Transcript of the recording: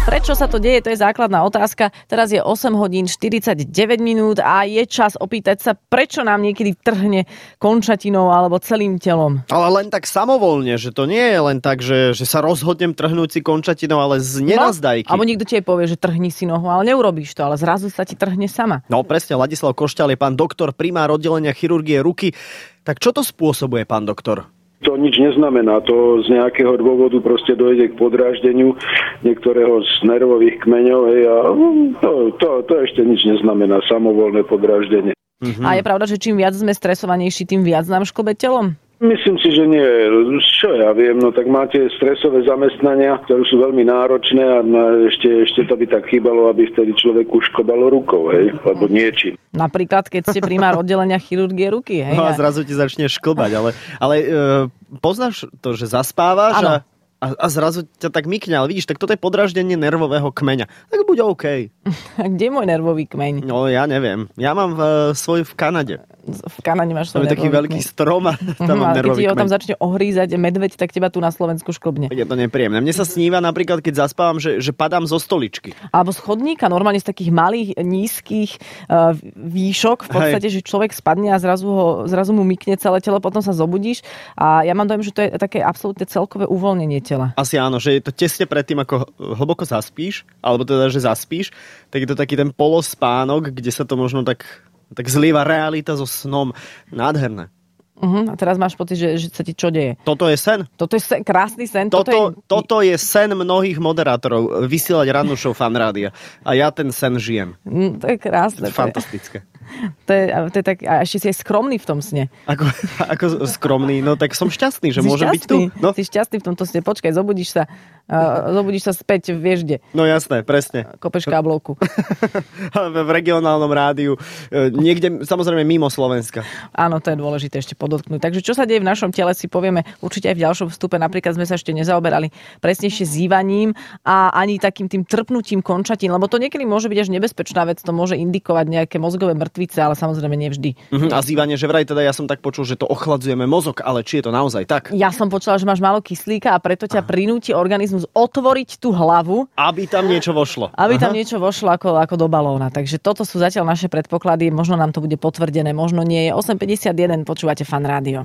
Prečo sa to deje, to je základná otázka. Teraz je 8 hodín 49 minút a je čas opýtať sa, prečo nám niekedy trhne končatinou alebo celým telom. Ale len tak samovolne, že to nie je len tak, že sa rozhodnem trhnúť si končatinou, ale z nenazdajky. Alebo niekto ti aj povie, že trhni si nohu, ale neurobíš to, ale zrazu sa ti trhne sama. No presne, Ladislav Košťal je pán doktor, primár oddelenia chirurgie ruky. Tak čo to spôsobuje, pán doktor? To nič neznamená, to z nejakého dôvodu proste dojde k podráždeniu niektorého z nervových kmeňov a to ešte nič neznamená, samovolné podráždenie. A je pravda, že čím viac sme stresovanejší, tým viac nám šklbe telom? Myslím si, že nie. Čo ja viem, no tak máte stresové zamestnania, ktoré sú veľmi náročné a ešte to by tak chýbalo, aby vtedy človeku šklbalo rukou, hej, alebo niečím. Napríklad, keď ste primár oddelenia chirurgie ruky, hej? No a zrazu ti začne šklbať, ale poznáš to, že zaspávaš a zrazu ťa tak mykne, ale vidíš, tak toto je podráždenie nervového kmeňa. Tak buď OK. A kde je môj nervový kmeň? No ja neviem. Ja mám svoj v Kanade. V Kanade máš svoj nervový kmeň. To je taký veľký strom a tam mám nervový kmeň. Keď ti ho tam začne ohrízať medveď, tak teba tu na Slovensku šklbne. Je to nepríjemné. Mne sa sníva napríklad, keď zaspávam, že padám zo stoličky. Alebo z chodníka, normálne z takých malých, nízkych výšok. V podstate, že človek spadne a zrazu mu mykne celé telo, potom sa zobudíš. A ja mám dojem, že to je také absolútne celkové uvoľnenie tela. Asi áno, že je to tesne predtým, ako hlboko zaspíš, alebo teda, že zaspíš, tak je to taký ten polospánok, kde sa to možno tak zlieva realita so snom. Nádherné. A teraz máš pocit, že sa ti čo deje? Toto je sen. Toto je sen, krásny sen. Toto je sen mnohých moderátorov. Vysielať rannú show Fan Rádia. A ja ten sen žijem. To je krásne. To je fantastické. To je tak, a ešte si aj skromný v tom sne. Ako skromný? No tak som šťastný, že môžem byť tu. No. Si šťastný v tomto sne. Počkaj, zobudíš sa späť, vieš kde. No jasné, presne. Kopeš káblovku. V regionálnom rádiu. Niekde, samozrejme mimo Slovenska. Áno, to je dôležité ešte podotknúť. Takže čo sa deje v našom tele, si povieme určite aj v ďalšom vstupe. Napríklad sme sa ešte nezaoberali presnejšie zývaním a ani takým tým trpnutím končatín, lebo to niekedy môže byť až nebezpečná vec, to môže indikovať nejaké mozgové mŕtvice, ale samozrejme nevždy. A zývanie, že vraj teda ja som tak počul, že to ochladzujeme mozog, ale či je to naozaj tak? Ja som počula, že máš málo kyslíka a preto ťa prinúti organizmus otvoriť tú hlavu, aby tam niečo vošlo. Aby tam niečo vošlo ako do balóna. Takže toto sú zatiaľ naše predpoklady, možno nám to bude potvrdené, možno nie je. 8:51, počúvate Fan Rádio.